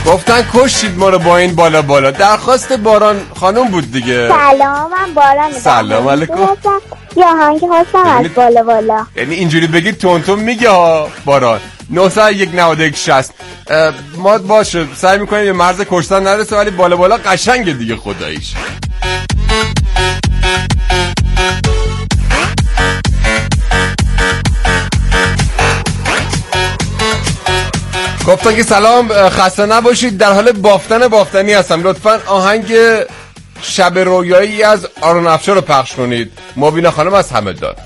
گفتن کشید ما رو با این بالا بالا. درخواست باران خانم بود دیگه. سلام، من باران. سلام علیکم. یا هنگ هستم از بالا بالا. یعنی اینجوری بگید تون تون میگه ها باران. 9019160 ما باشه سعی میکنیم یه مرز کشتن نرسه ولی بالا بالا قشنگه دیگه خداییش. گفتن که سلام خسته نباشید، در حال بافتنی هستم، لطفاً آهنگ شب رویایی از آرون افشار رو پخش کنید. مبینا خانم از همدان.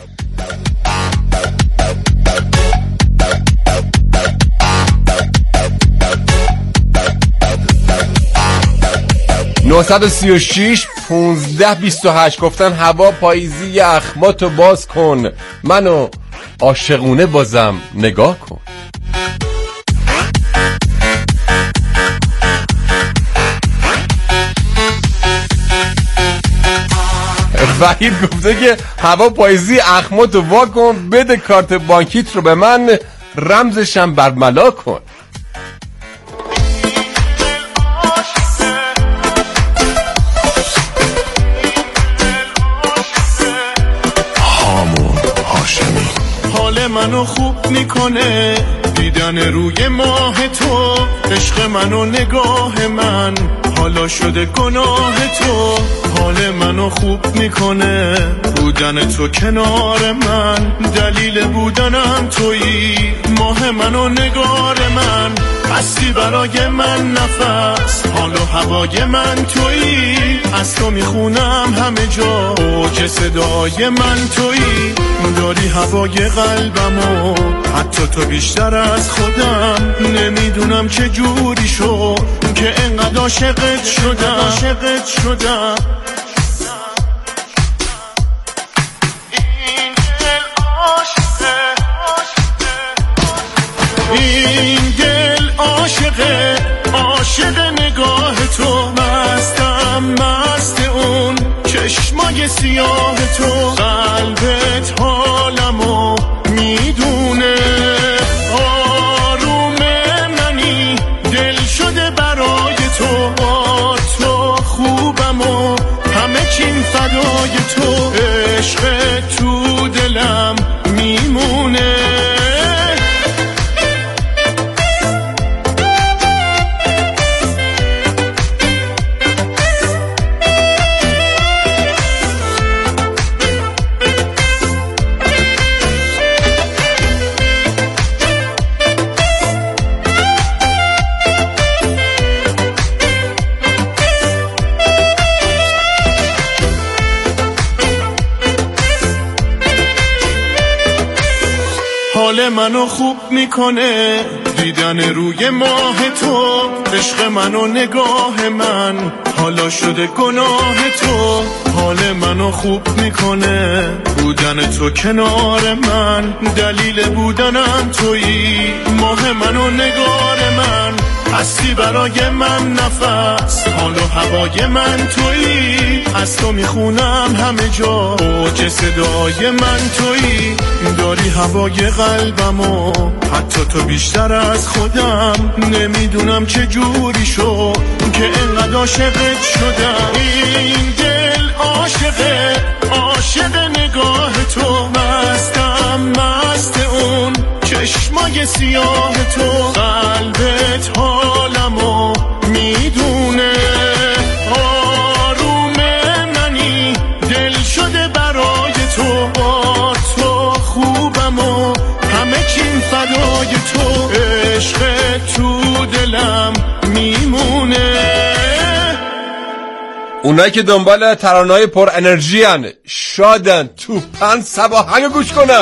(936 15 28) گفتن هوا پاییزی، اخماتو باز کن، منو عاشقونه بازم نگاه کن. وحید گفته که هوا پاییزی، اخماتو وا کن، بده کارت بانکیت رو به من، رمزشم برملا کن. حال منو خوب میکنه دیدن روی ماه تو، عشق منو نگاه من حالا شده گناه تو. حال منو خوب میکنه بودن تو کنار من، دلیل بودنم تویی، ماه منو نگار من، هستی برای من نفس، حال و هوای من تویی، از تو میخونم همه جا، اوج صدای من تویی، داری هوای قلبمو، حتی تو بیشتر از خودم، نمیدونم چه جوری شد که انقدر عاشقت شدم. این دل عاشق نگاه تو، مست اون چشمای سیاه تو، قلبت حالمو میدونه، آروم منی دل شده برای تو، با تو خوبم و همه چیم فدای تو، عشق تو دلم میمونه. حال منو خوب میکنه دیدن روی ماه تو، عشق منو نگاه من حالا شده گناه تو. حال منو خوب میکنه بودن تو کنار من، دلیل بودنم تویی، ماه منو نگار من، هستی برای من نفس، حال و هوای من تویی، از تو میخونم همه جا، اوج صدای من تویی، داری هوای قلبمو، حتی تو بیشتر از خودم، نمیدونم چه جوری شد که انقدر عاشقت شدم. این دل عاشق نگاه تو، مست اون چشمای سیاه تو، قلبت حالمو میدونه، آروم منی دل شده برای تو، با تو خوبم و همه چیم فدای تو، عشق تو دلم میمونه. اونایی که دنبال ترانه‌های پر انرژی ان، شادن، توپن، سباهنگ گوش کنه.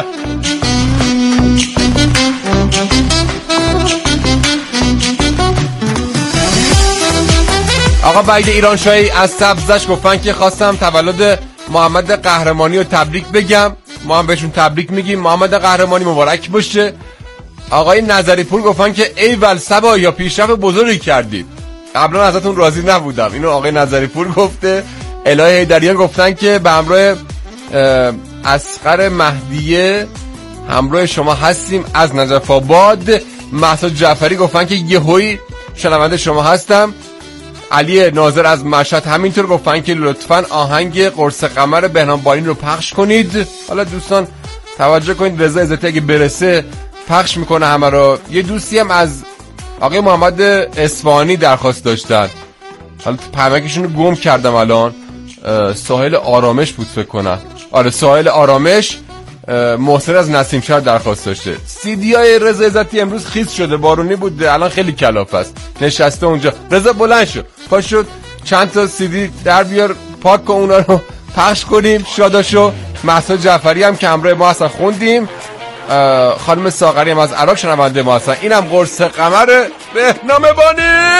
آقا وحید ایرانشاهی از سبزش گفتن که خواستم تولد محمد قهرمانی رو تبریک بگم. ما هم بهشون تبریک میگیم، محمد قهرمانی مبارک باشه. آقای نظری پور گفتن که ایول سبا یا پیشرفت بزرگی کردید، قبلا ازتون راضی نبودم. اینو آقای نظری پور گفته. الهه هیدریان گفتن که به همراه اصغر مهدیه همراه شما هستیم از نجف آباد. مهسا جعفری گفتن که یهویی شنونده شما هستم. علی ناظر از مشهد همینطور گفتن که لطفاً آهنگ قرص قمر بهنام بانی رو پخش کنید. حالا دوستان توجه کنید، رضا عزتی اگه برسه پخش میکنه همه رو. یه دوستی هم از آقای محمد اصفهانی درخواست داشتن، حالا پیامکشون رو گم کردم الان. ساحل آرامش بود فکر کنم. آره ساحل آرامش. محسن از نسیم شهر درخواست داشته. CD های رضا عزتی امروز خیس شده، بارونی بود، الان خیلی کلاف است، نشسته اونجا. رضا بلند شد، پاش شد چند تا CD در بیار، پاک کن اونا رو پخش کنیم. شاداشو مهسا جعفری هم که همراه ما هستن خوندیم. خانم ساغری هم از عراق شنونده ما هستن. اینم قرص قمر بهنام بانی.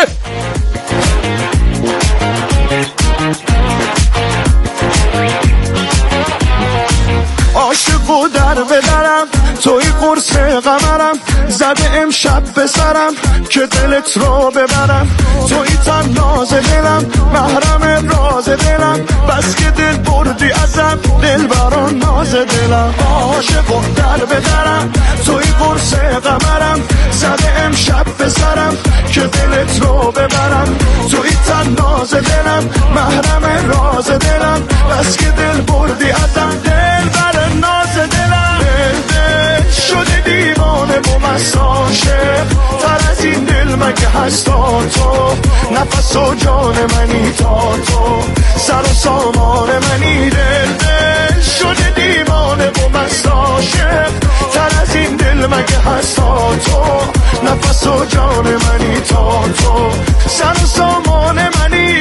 عاشقو در بدرم توی قرص قمرم، زده امشب به سرم که دلت رو ببرم. توی تن ناز دلم، محرم راز دلم، بس که دل بردی ازم، دل بران ناز دلم. عاشقو در بدرم توی قرص قمرم، زده امشب به سرم که دلت رو ببرم. توی تن ناز دلم، محرم راز دلم، بس که دل بردی ازم، دل بران ناز دلم. دل شده دیوانه با مساشه، تر از این دل مگه هستا تو؟ نفس و جان منی تا تو، سر و سامان منی. دل شده دیوانه با مساشه، تر از این دل مگه هستا تو؟ نفس و جان منی تا تو، سر و سامان منی.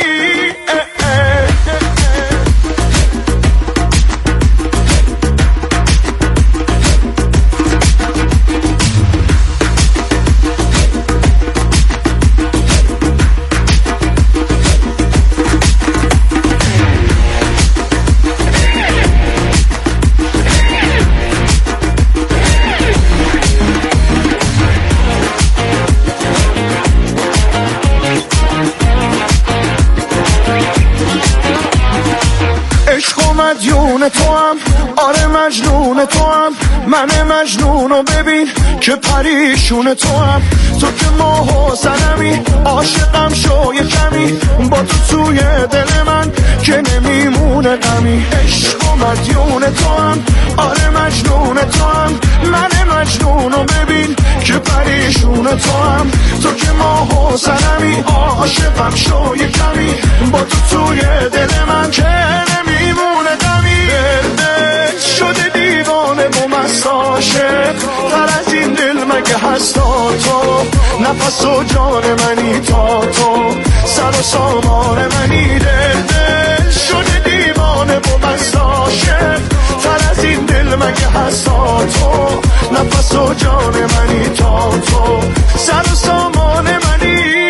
مدیون تو هم، آره مجنون تو هم، من مجنونو ببین که پریشون تو هم. تو که ماه و سنمی، عاشقم شو یه کمی، با تو توی دل من که نمیمونه غمی. عشق و مدیون تو هم، آره مجنون تو هم، من مجنونو ببین که پریشون تو هم. تو که ماه و سنمی، عاشقم شو یه کمی، با تو توی دل من که نمیمونه غمی. دل شده دیوانه با مساشه، تر از این دل مگه هستا تو؟ نفس و جان منی تا تو، سر و سامان منی. دل شده دیوانه با مساشه، تر از این دل مگه هستا تو؟ نفس و جان منی تا تو، سر و سامان منی.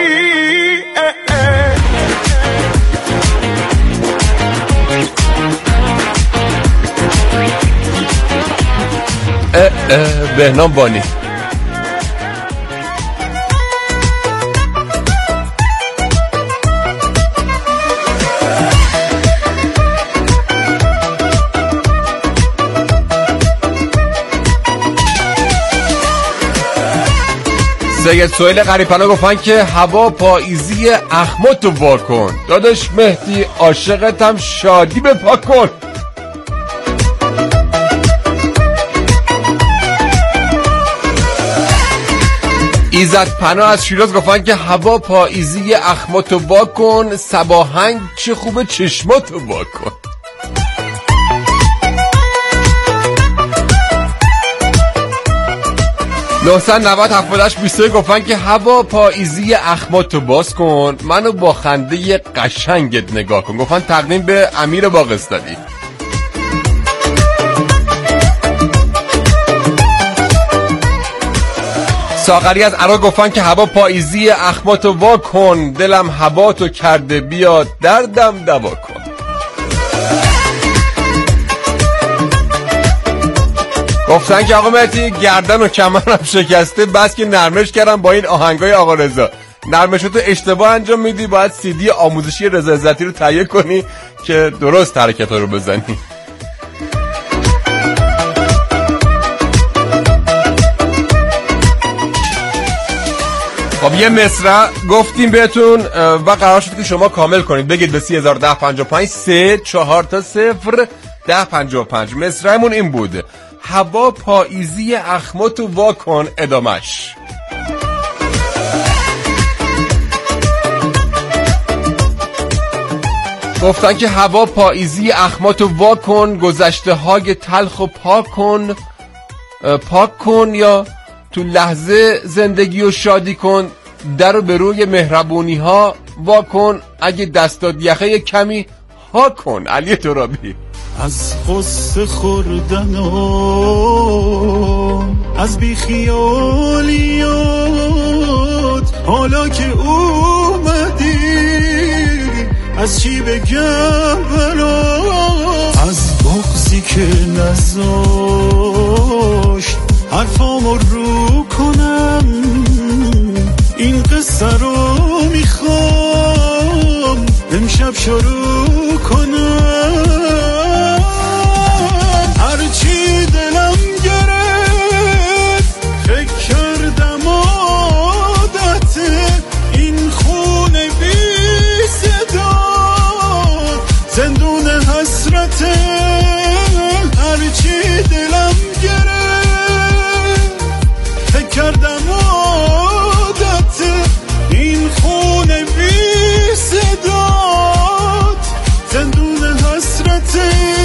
بهنام بانی. سید سهیل غریب‌پناه گفتن که هوا پاییزی اخماتو واکن، داداش مهدی عاشقتم شادی بپا کن. ایزد پناه از شیراز گفتن که هوا پاییزی اخماتو واکن، صباهنگ چه خوبه چشماتو واکن. نوستن 90-78-22 گفتن که هوا پاییزی اخماتو باز کن، منو با خنده قشنگت نگاه کن. گفتن تقدیم به امیر باقستانی. ساغری از عراق گفتن که هوا پاییزی اخماتو واکن، دلم هواتو کرده بیا دردم دوا کن. گفتن که آقا مهدی گردن و کمرم شکسته، بس که نرمش کردم با این آهنگای آقا رضا. نرمشتو اشتباه انجام میدی، باید CD آموزشی رضا عزتی رو تهیه کنی که درست حرکت‌ها رو بزنی. خب یه مصرع گفتیم بهتون و قرار شد که شما کامل کنید. بگید به 301055 3 4 تا 0 1055. مصرعمون این بود: هوا پاییزی اخماتو واکن. ادامش گفتن که هوا پاییزی اخماتو واکن، گذشته های تلخ و پاک کن یا تو لحظه زندگی و شادی کن، در رو به روی مهربونی ها واکن، اگه دستات یخه کمی ها کن. علی ترابی. از غصه خوردن و از بیخیالیات، حالا که اومدی از چی بگم بلا، از بغضی که نذاشت حرفامو رو کنم، این قصه رو میخوام امشب شروع کنم. هرچی دلم گرفت فکر کردم عادت این خونه بی صدا، زندون حسرت. هرچی دلم گرفت فکر کردم عادت این خونه بی صدا، زندون حسرت.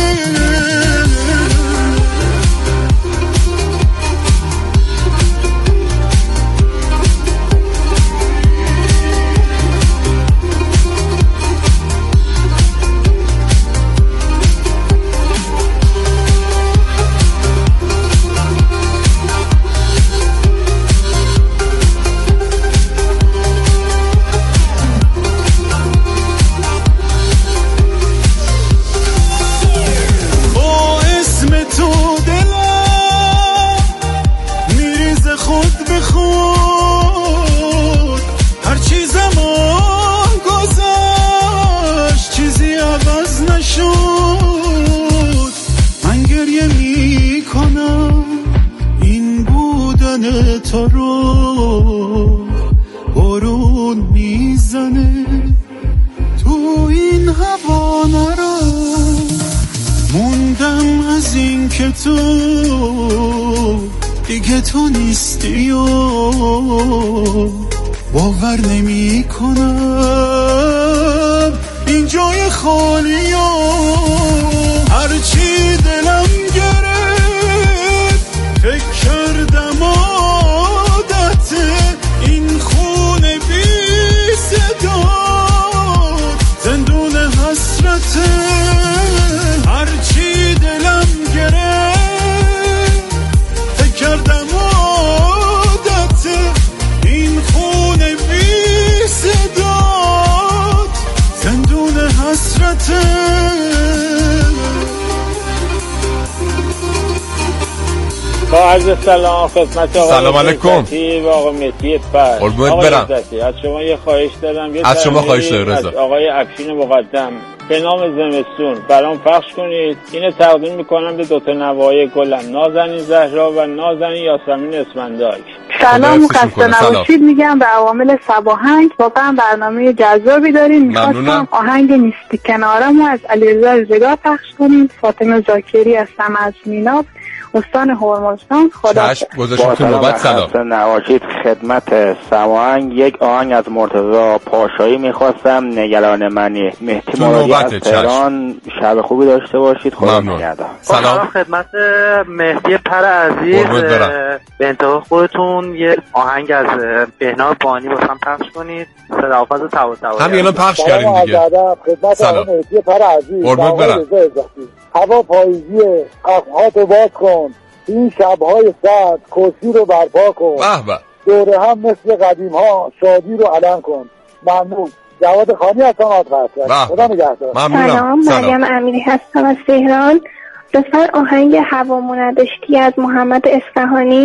تو رو بارون میزنه تو این هوا، نرو موندم از این که تو دیگه تو نیستی و باور نمی کنم این جای خالی و هرچی دلم گرفت فکر کردم عادت این خونه بی صدا، زندون حسرت. هرچی دلم گرفت فکر کردم عادت این خونه بی صدا، زندون حسرت. با عرض سلام خدمت آقای سلام علیکم و آقای مهدی فر. قربونت برم. از شما یه خواهش دارم، یه از شما خواهش دارم رضا. از آقای افشین مقدم به نام زمستون برام پخش کنید. اینو تقدیم میکنم به دوتا نوای گلم، نازنین زهرا و نازنین یاسمین اسفندیار. سلام، خسته نباشید میگم به عوامل سباهنگ. واقعا برنامه جذابی دارین. میخواستم آهنگ نیستی کنارمو از علیرضا رضا پخش کنید. فاطمه زاکری هستم از میناف، استان هرمزگان. خدا گذاشتم تو نوبت. سلام نواشید خدمت سماهنگ. یک آهنگ از مرتضی پاشایی میخواستم، نگران منی. مهدی مرادی از تهران. شب خوبی داشته باشید. خدا نگهدار. سلام خدمت مهدی پر عزیز. به انتخاب خودتون یه آهنگ از بهنام بانی واسم پخش کنید. صداقت طباطبایی همین الان پخش کردیم دیگه. سلام مهدی پر عزیز. هوا پاییزی اخماتو باز کن، این شبهای سرد کرسی رو برپا کن، دوره هم مثل قدیم ها شادی رو علم کن. ممنون. جواد خانی هستم از قصر. خدا نگهدار. سلام، مریم امیری هستم از تهران. لطفا آهنگ هوامو نداشتی از محمد اصفهانی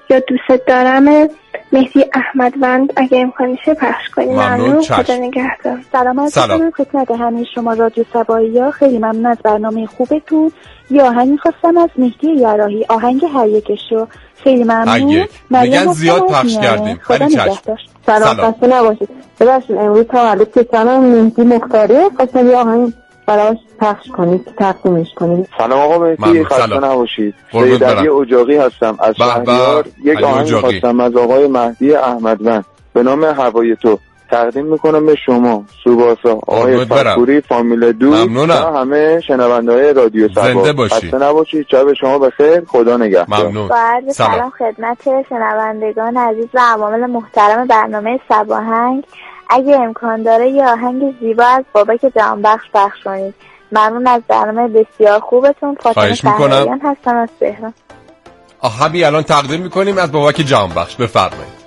یا دوست دارم مهدی احمدوند اگه امکانشه پخش کنیم. ممنون. خدا نگهدار. سلام از خدمت همه شما رادیو صباحیا. خیلی ممنون از برنامه خوبتون. یه آهنگ می‌خواستم از مهدی یراحی، آهنگ هر یکشو. خیلی ممنون. میگن زیاد پخش کردیم. خدا نگهدار. سلام خسته نباشید. ببخشید امروز تولد پسرم مهدی مختاریه، خواستم یه آهنگ براش پخش کنید، تقدیمش کنید. سلام آقا مهدی، خسته نباشید. سیدعلی اجاقی هستم از شهریار. یک آهنگ خواستم از آقای مهدی احمدوند به نام هوای تو تقدیم میکنم به شما، سوباسا، آقای فکوری، فامیل دوست و همه شنونده‌های رادیو صبا. خسته نباشید، شب شما بخیر، خدا نگهدار. ممنون. سلام خدمت شنوندگان عزیز و عوامل محترم برنامه صباهنگ. اگه امکان داره یه آهنگ زیبا از بابک جهانبخش پخش کنید. ممنون از برنامه بسیار خوبتون. فاطمه شهریان هستم از تهران. همین الان تقدیم میکنیم از بابک جهانبخش. بفرمایید.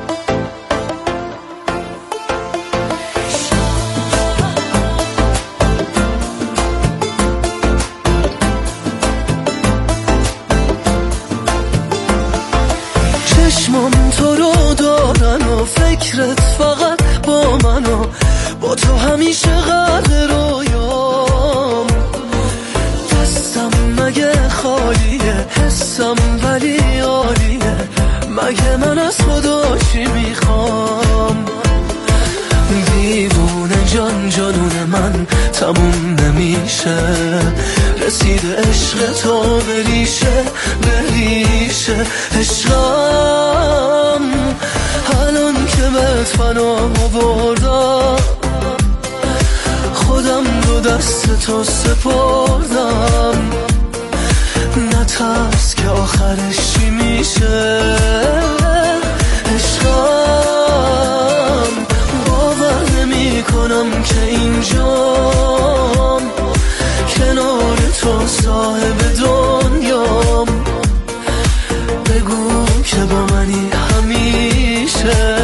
چشمم تو رو دارن و فکرت فقط با منو، با تو همیشه غرق رویام. دستم مگه خالیه، حسم ولی عالیه، مگه من از خدا چی میخوام؟ دیوونه جان جانون من تموم نمیشه، رسید عشق تو بریشه بریشه عشقم. الان که بهت فنا بردم، خودم رو دست تو سپردم. نترس که آخرش چی میشه عشقم. باور نمی کنم که اینجام، کنار تو صاحب دنیام. بگو که با منی همیشه.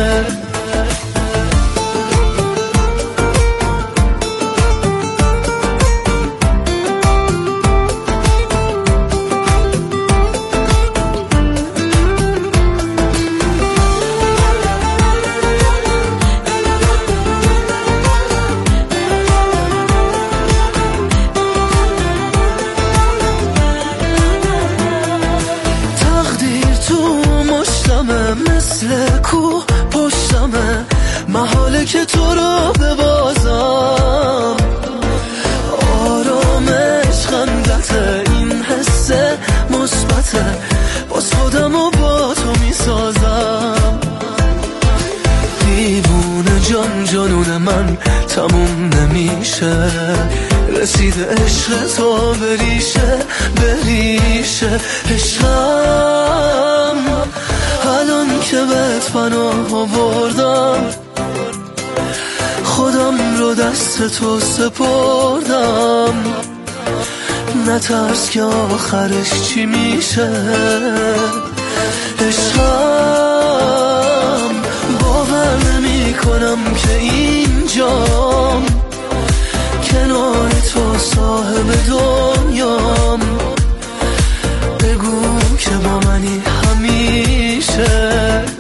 محاله که تو رو ببازم، آرامش خندته، این حس مثبته، باز خودمو با تو میسازم. دیوونه جان جانون من تموم نمیشه، رسید عشق تو بریشه بریشه عشقم. الان که بهت پناه بردم، خودم رو دست تو سپردم. نترس که آخرش چی میشه عشقم. باور نمی کنم که اینجام، کنار تو صاحب دنیام. بگو که با منی همیشه.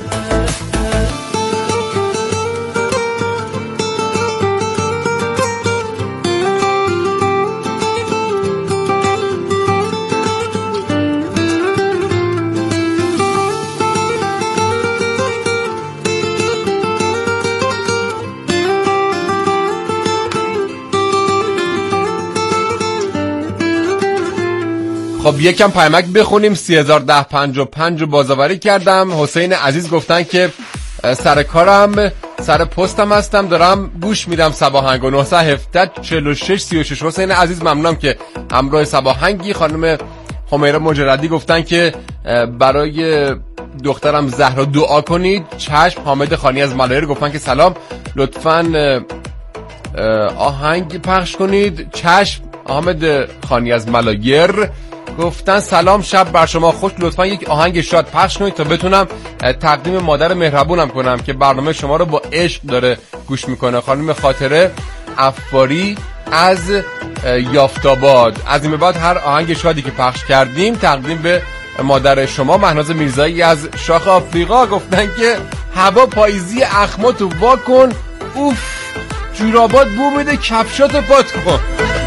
خب یکم پیامک بخونیم. 301055 رو بازآوری کردم. حسین عزیز گفتن که سر کارم، سر پستم هستم، دارم گوش میدم صباهنگ و 917 46 36. حسین عزیز ممنونم که همراه صباهنگی. خانم همیرا مجردی گفتن که برای دخترم زهرا دعا کنید. چشم. حامد خانی از ملایر گفتن که سلام، لطفاً آهنگ پخش کنید. چشم. حامد خانی از ملایر گفتن سلام، شب بر شما خوش، لطفا یک آهنگ شاد پخش کنید تا بتونم تقدیم مادر مهربونم کنم که برنامه شما رو با عشق داره گوش میکنه. خانم خاطره افاری از یافتاباد. از این به بعد هر آهنگ شادی که پخش کردیم تقدیم به مادر شما مهناز میرزایی از شاخ آفریقا گفتن که هوا پاییزی، اخماتو وا کن، اوف جورابات بو میده، کفشاتو پات کن.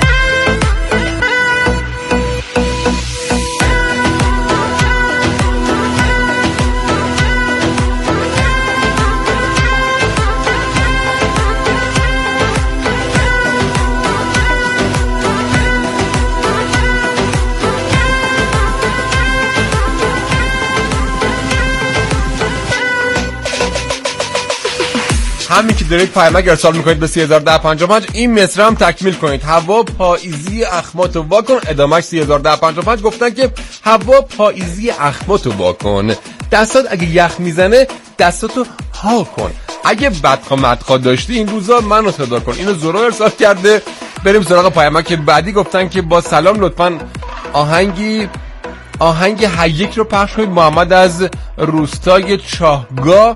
همین که دارید پیامک ارسال میکنید به 301055 این مصرع هم تکمیل کنید. هوا پاییزی، اخماتو وا کن. ادامهش 301055 گفتن که هوا پاییزی، اخماتو وا کن. دستات اگه یخ میزنه دستاتو ها کن. اگه بدخوا مدخوا داشتی این روزا منو صدا کن. اینو زورا ارسال کرده. بریم سراغ پیامک بعدی. گفتن که با سلام لطفاً آهنگ هیک رو پخش کنید. محمد از روستای چاهگاه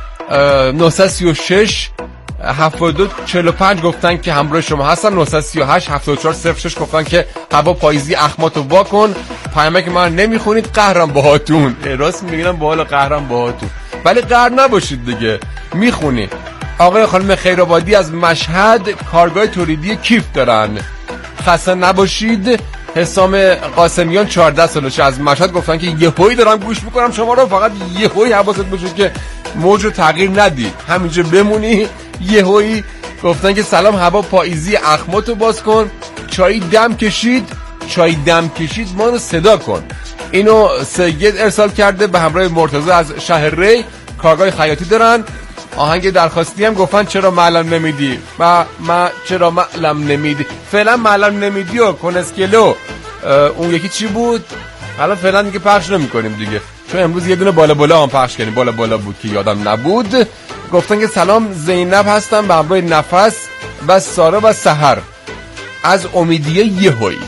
936 72 45 گفتن که همراه شما هستن. 938 74 06 گفتن که هوا پاییزی، اخماتو وا کن. پیامک من نمیخونید، قهرم باهاتون. راست میگم بالا قهرم باهاتون، ولی قهر نباشید دیگه، میخونی. آقای خانم خیرآبادی از مشهد کارگاه تولیدی کیف دارن، خسته نباشید. حسام قاسمیان 14 سالشه از مشهد گفتن که یهویی دارم گوش میکنم شما رو، فقط یهویی حواست باشه که موج رو تغییر ندی، همینجا بمونی. یهویی گفتن که سلام، هوا پاییزی، اخماتو باز کن. چای دم کشید ما رو صدا کن. اینو سید ارسال کرده به همراه مرتضی از شهر ری، کارگاه خیاطی دارن. آهنگ درخواستی هم گفتن چرا معلم نمیدی، چرا معلم نمیدی، فعلا معلم نمیدی و کنسکلو. اون یکی چی بود؟ حالا فعلا دیگه پخش نمی‌کنیم دیگه، چون امروز یه دونه بالا هم پخش کردیم. بالا بود که یادم نبود. گفتن که سلام، زینب هستم به همراه نفس و سارا و سحر از امیدیه یهویی.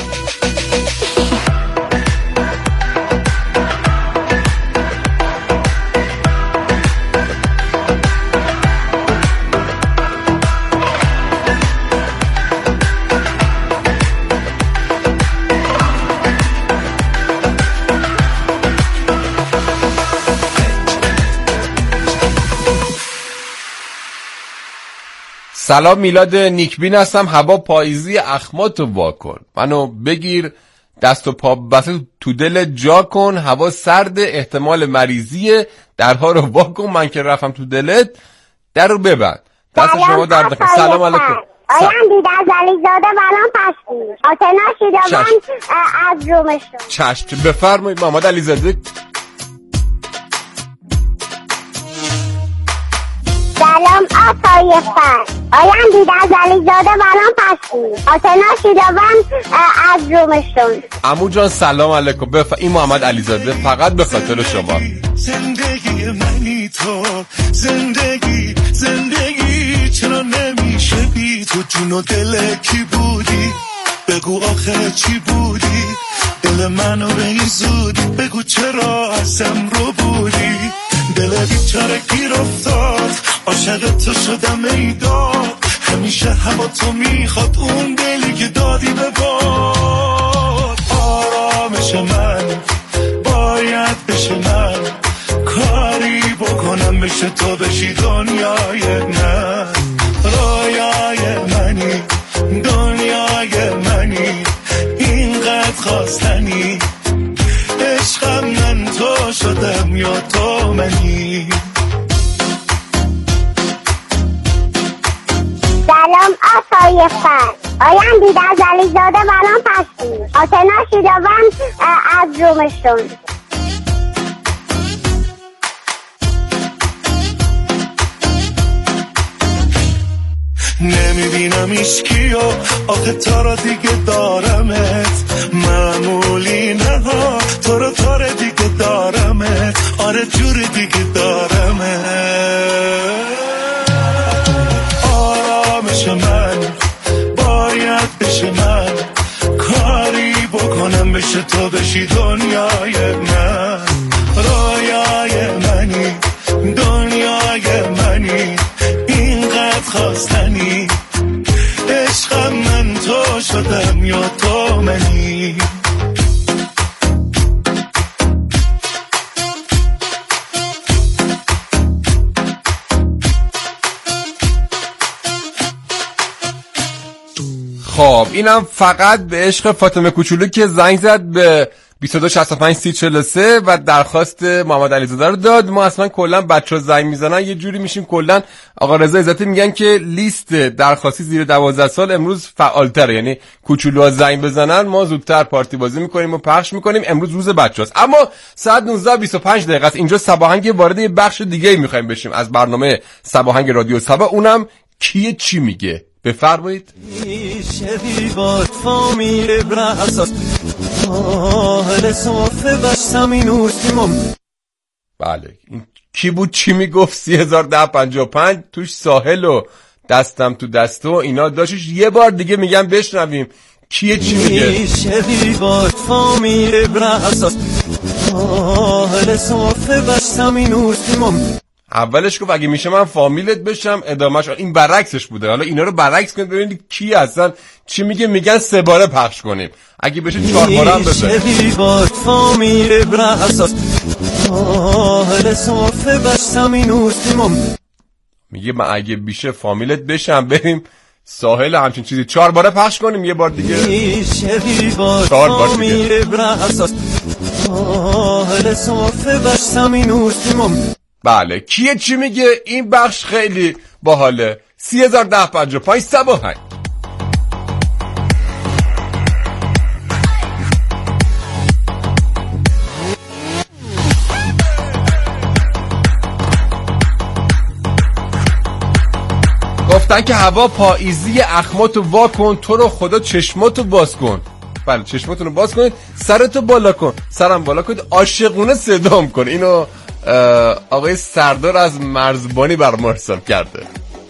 سلام، میلاد نیکبین هستم. هوا پاییزی، اخماتو وا کن. منو بگیر دست و پا بسته تو دل جا کن. هوا سرد، احتمال مریضیه، درها رو وا کن. من که رفتم تو دلت، در رو ببند. دست شما در داخل. سلام علیکم. آیم دیده از علیزاده بلان پشتی آتنا شیدوان از رومشون. چشم بفرمایید محمد علیزاده. سلام آقای فر، آیم دیده از علیزاده بلان پشتی آتنا شیدوان از رومشون. عمو جان سلام علیکم. این محمد علیزاده فقط به خاطر شما. زندگی منی تو، زندگی چرا نمیشه بی تو؟ جون و دل کی بودی؟ بگو آخه چی بودی؟ دل منو به این زودی بگو چرا ازم رو بودی؟ دل بیچاره گیر افتاد، عاشق تو شدم ای داد. همیشه هوا تو میخواد، اون دلی که دادی به باد. آرامش من باید بشه، من کاری بکنم بشه تو بشی دنیای من. رویای منی، دنیای منی، اینقدر خواستنی. عشقم من تو شدم یا تو منی. سلام آقای فر، آیم دیده از علیزاده بلان پشتی آتنا شیدوان از رومشون. نمیبینم ایشکیو آخه تا را دیگه دارمت، معمولی نه ها تو را دیگه دارمت، آره جور دیگه دارمت. آرامش من باید بشه، من کاری بکنم بشه تو بشی دنیای من. رویای منی، دنیای منی، اینقدر خواستنی. عشقم من تو شدم یا تو منی. خب اینم فقط به عشق فاطمه کوچولو که زنگ زد به 22653043 و درخواست محمد علیزاده رو داد. ما اصلا کلا بچه‌ها زنگ میزنن یه جوری میشیم، کلا آقا رضا عزتی میگن که لیست درخواستی زیر 12 سال امروز فعال‌تره، یعنی کوچولوها زنگ بزنن ما زودتر پارتی بازی میکنیم و پخش میکنیم. امروز روز بچه‌هاست. اما ساعت 19:25 است. اینجا سباهنگ وارد یه بخش دیگه میخوایم بشیم از برنامه سباهنگ رادیو سبا، اونم کیه چی میگه. بفرمایید. بله این کی بود چی میگفت؟ 301055 توش ساحل و دستم تو دستو اینا داشتش. یه بار دیگه میگم بشنویم کیه چی میگه. اولش گفت اگه میشه من فامیلت بشم، ادامهش این برعکسش بوده. حالا اینا رو برعکس کنید ببینید کی هستن چی میگه. میگن 3 باره پخش کنیم، اگه بشه 4 باره هم بزنیم. میگه من اگه بشه فامیلت بشم بریم ساحل همچین چیزی 4 باره پخش کنیم. یه بار دیگه 4 بار دیگه. بله کیه چی میگه. این بخش خیلی باحاله. 301055 سباهنگ. گفتن که هوا پاییزی، اخماتو وا کن، تو رو خدا چشماتو باز کن. بله چشماتون رو باز کنید، سرتو بالا کن، سرم بالا کنید، عاشقونه صدام کن. اینو آقای سردار از مرزبانی بر ما ارسال کرده.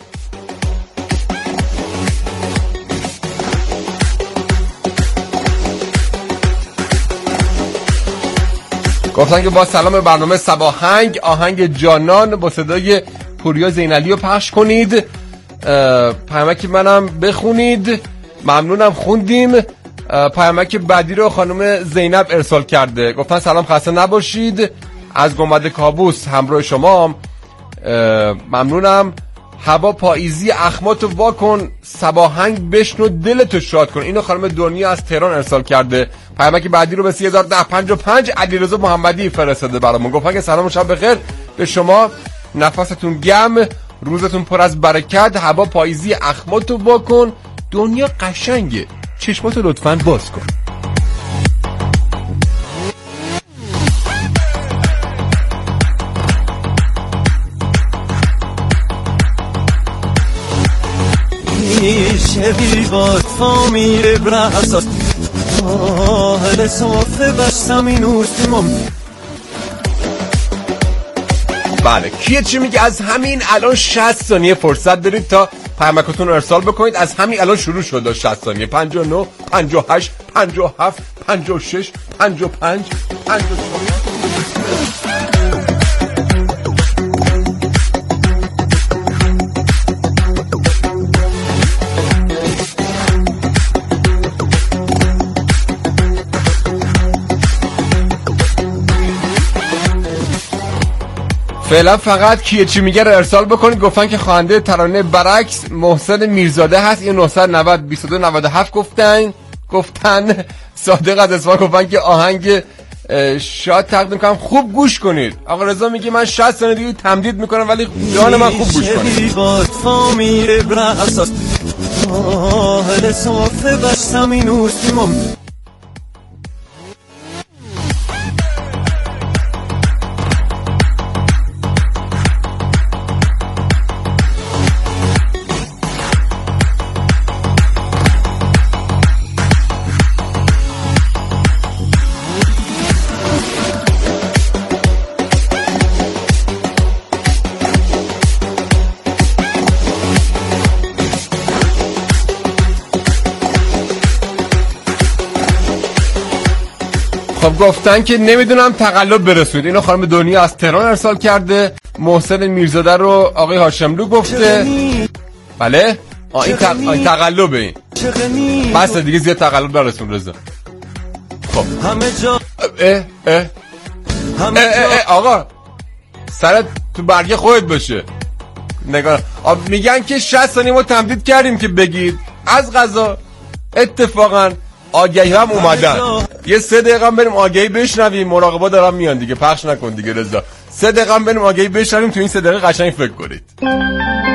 گفتن که با سلام برنامه سباهنگ آهنگ جانان با صدای پوریا زینعلی رو پخش کنید. پیامک منم بخونید. ممنونم خوندیم. پیامک بعدی رو خانم زینب ارسال کرده. گفتن سلام خسته نباشید، از گنبد کابوس همراه شما. ممنونم. هوا پاییزی، اخماتو وا کن، سباهنگ بشنو، دلتو شاد کن. اینو خانم دنیا از تهران ارسال کرده. پیامک بعدی رو به 301055 علیرضا محمدی فرستاده برامون. گفتن که سلام و شب بخیر به شما، نفستون گرم، روزتون پر از برکت. هوا پاییزی، اخماتو وا کن، دنیا قشنگه، چشماتو لطفاً باز کن. شبی باد فامیر براساس آهل صافه بستمی نوستیمم. بله کیه چی میگه. از همین الان 60 ثانیه فرصت دارید تا پیامکتون رو ارسال بکنید. از همین الان شروع شده 60 ثانیه. 59 58 57 56 55 56. فعلا فقط کیه چی میگه رو ارسال بکنید. گفتن که خواننده ترانه برعکس محسن میرزاده هست. این 990 22 97 گفتن صادق از اصفهان گفتن که آهنگ شاد تقدیم کنم، خوب گوش کنید. آقا رضا میگه من 60 سال دیگه تمدید میکنم ولی جان من خوب گوش کنید. خب گفتن که نمیدونم تقلب برسونید. اینو خانم دنیا از تهران ارسال کرده. محسن میرزاده رو آقای هاشملو گفته. بله این تقلبه. این بس دیگه زیاد تقلب نرسون رضا. خب آقا سرت تو برگه خودت باشه. نگاه میگن که 60 ثانیه ما تمدید کردیم که بگید. از قضا اتفاقا آگهی هم اومدن. یه 3 دقیقه هم بریم آگهی بشنویم. مراقبا دارن میان دیگه، پخش نکن دیگه رضا. 3 دقیقه هم بریم آگهی بشنویم، تو این 3 دقیقه قشنگ فکر کنید.